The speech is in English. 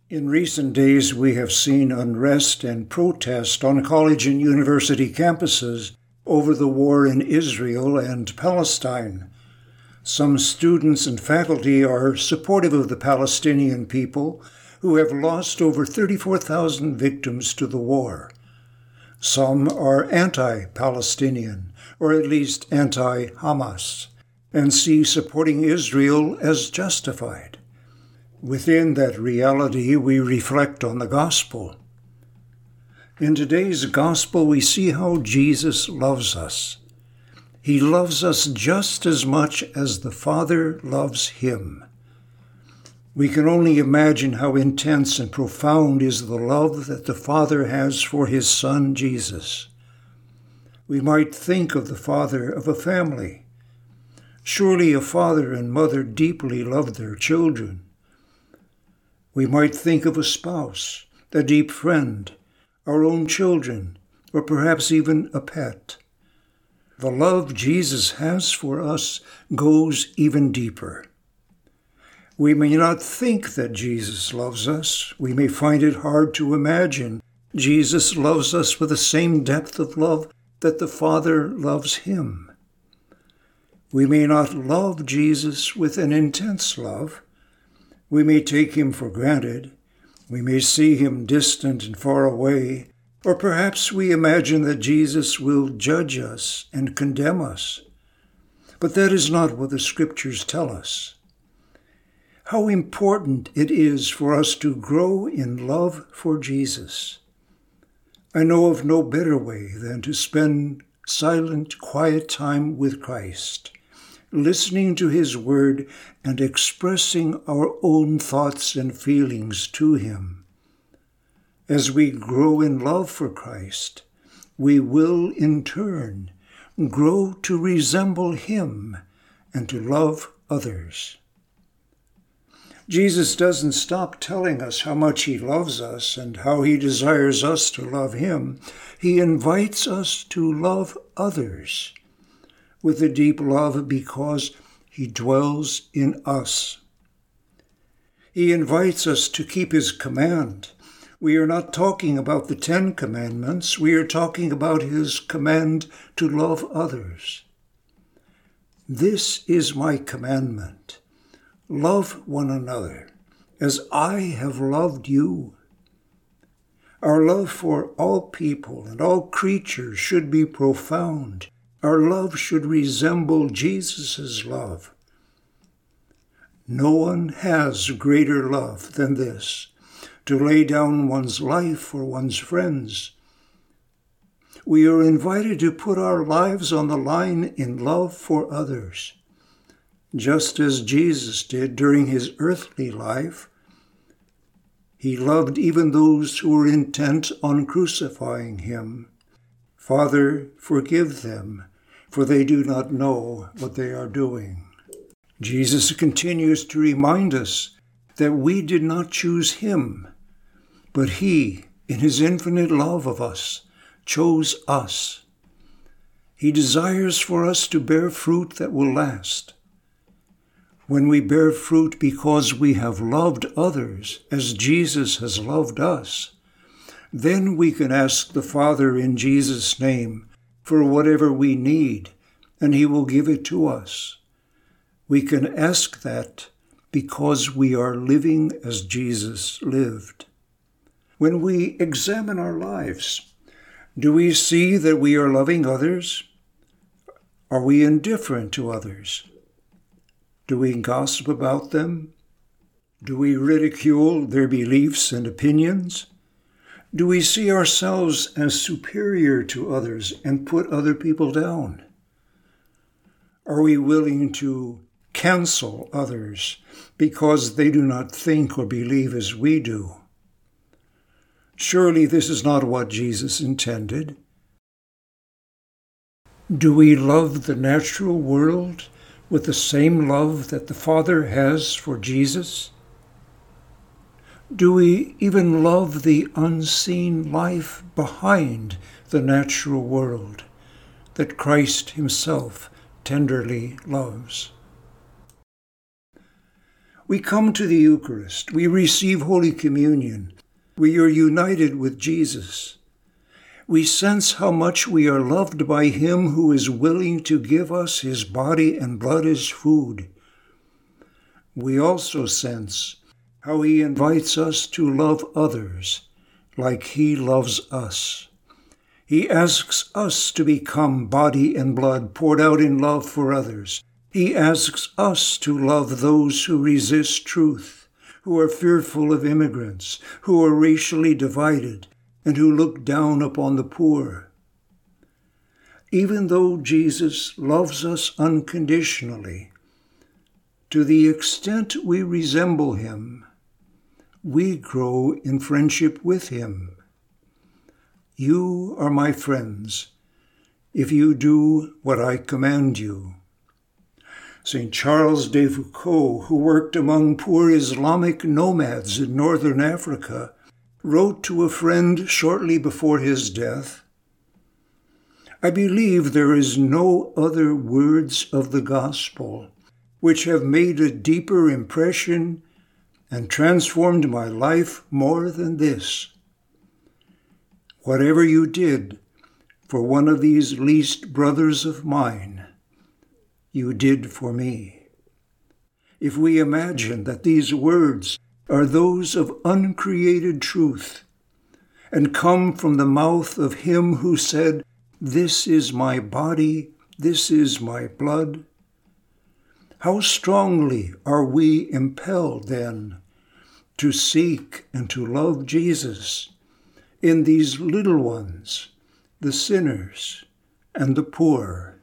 In recent days, we have seen unrest and protest on college and university campuses over the war in Israel and Palestine. Some students and faculty are supportive of the Palestinian people, who have lost over 34,000 victims to the war. Some are anti-Palestinian, or at least anti-Hamas, and see supporting Israel as justified. Within that reality, we reflect on the gospel. In today's gospel, we see how Jesus loves us. He loves us just as much as the Father loves him. We can only imagine how intense and profound is the love that the Father has for his Son, Jesus. We might think of the father of a family. Surely a father and mother deeply love their children. We might think of a spouse, a deep friend, our own children, or perhaps even a pet. The love Jesus has for us goes even deeper. We may not think that Jesus loves us. We may find it hard to imagine Jesus loves us with the same depth of love that the Father loves him. We may not love Jesus with an intense love. We may take him for granted. We may see him distant and far away, or perhaps we imagine that Jesus will judge us and condemn us. But that is not what the Scriptures tell us. How important it is for us to grow in love for Jesus. I know of no better way than to spend silent, quiet time with Christ, listening to his word and expressing our own thoughts and feelings to him. As we grow in love for Christ, we will in turn grow to resemble him and to love others. Jesus doesn't stop telling us how much he loves us and how he desires us to love him. He invites us to love others with a deep love because he dwells in us. He invites us to keep his command. We are not talking about the 10 Commandments. We are talking about his command to love others. This is my commandment. Love one another as I have loved you. Our love for all people and all creatures should be profound. Our love should resemble Jesus' love. No one has greater love than this, to lay down one's life for one's friends. We are invited to put our lives on the line in love for others. Just as Jesus did during his earthly life, he loved even those who were intent on crucifying him. Father, forgive them, for they do not know what they are doing. Jesus continues to remind us that we did not choose him, but he, in his infinite love of us, chose us. He desires for us to bear fruit that will last. When we bear fruit because we have loved others as Jesus has loved us, then we can ask the Father in Jesus' name for whatever we need, and he will give it to us. We can ask that because we are living as Jesus lived. When we examine our lives, do we see that we are loving others? Are we indifferent to others? Do we gossip about them? Do we ridicule their beliefs and opinions? Do we see ourselves as superior to others and put other people down? Are we willing to cancel others because they do not think or believe as we do? Surely this is not what Jesus intended. Do we love the natural world with the same love that the Father has for Jesus? Do we even love the unseen life behind the natural world that Christ himself tenderly loves? We come to the Eucharist. We receive Holy Communion. We are united with Jesus. We sense how much we are loved by him who is willing to give us his body and blood as food. We also sense how he invites us to love others like he loves us. He asks us to become body and blood poured out in love for others. He asks us to love those who resist truth, who are fearful of immigrants, who are racially divided, and who look down upon the poor. Even though Jesus loves us unconditionally, to the extent we resemble him, we grow in friendship with him. You are my friends, if you do what I command you. St. Charles de Foucault, who worked among poor Islamic nomads in northern Africa, wrote to a friend shortly before his death, "I believe there is no other words of the gospel which have made a deeper impression and transformed my life more than this. Whatever you did for one of these least brothers of mine, you did for me." If we imagine that these words are those of uncreated truth and come from the mouth of him who said, "This is my body, this is my blood," how strongly are we impelled then to seek and to love Jesus in these little ones, the sinners and the poor.